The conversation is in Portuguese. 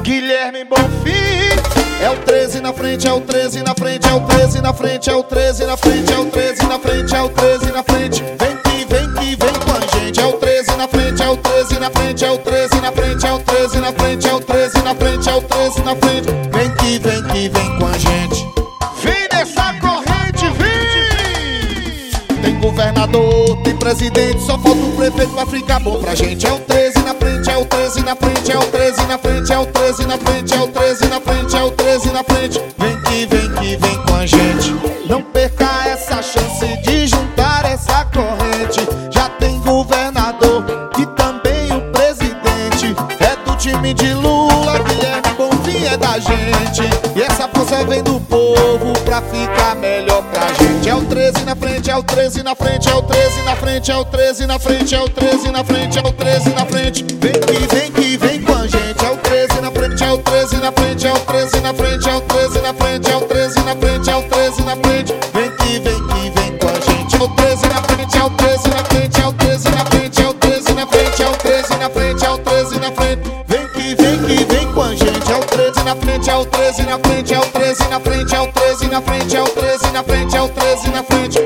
Guilherme Bonfim. É o 13 na frente, é o 13 na frente, é o 13 na frente, é o 13 na frente, é o 13 na frente, é o 13 na frente. Vem que vem com a gente. É o 13 na frente, é o 13 na frente, é o 13 na frente, é o 13 na frente, é o 13 na frente, é o 13 na frente. Vem que vem com a gente. Vem nessa corrente, vem! Tem governador, tem presidente, só falta o prefeito pra ficar bom pra gente. É o 13 na frente, é o 13 na frente, é o 13 na frente, é o 13 na frente, é o 13 na frente, é o 13 na frente. Vem que vem com a gente. Não perca essa chance de juntar essa corrente. Já tem governador e também o presidente. É do time de Lula, Guilherme Bonfim é da gente. E essa força vem do povo pra ficar melhor pra gente. É o 13 na frente, é o 13 na frente, é o 13 na frente, é o 13 na frente, é o 13 na frente, é o 13 na frente. Vem que vem com a gente. É o 13 na frente, é o 13 na frente, é o 13 na frente, é o 13 na frente, é o 13 na frente, é o 13 na frente. Vem que vem com a gente. É o 13 na frente, é o 13 na frente, é o 13 na frente, é o 13 na frente, é o 13 na frente, é o 13 na frente. Vem que vem com a gente. É o 13 na frente, é o 13 na frente, é o 13 na frente, é o 13 na frente, é o 13 na frente, é o 13 na frente.